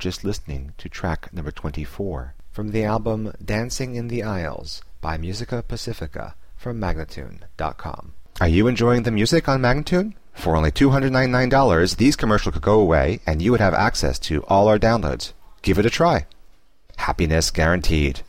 just listening to track number 24 from the album Dancing in the Aisles by Musica Pacifica from Magnatune.com. Are you enjoying the music on Magnatune? For only $299, these commercials could go away and you would have access to all our downloads. Give it a try. Happiness guaranteed.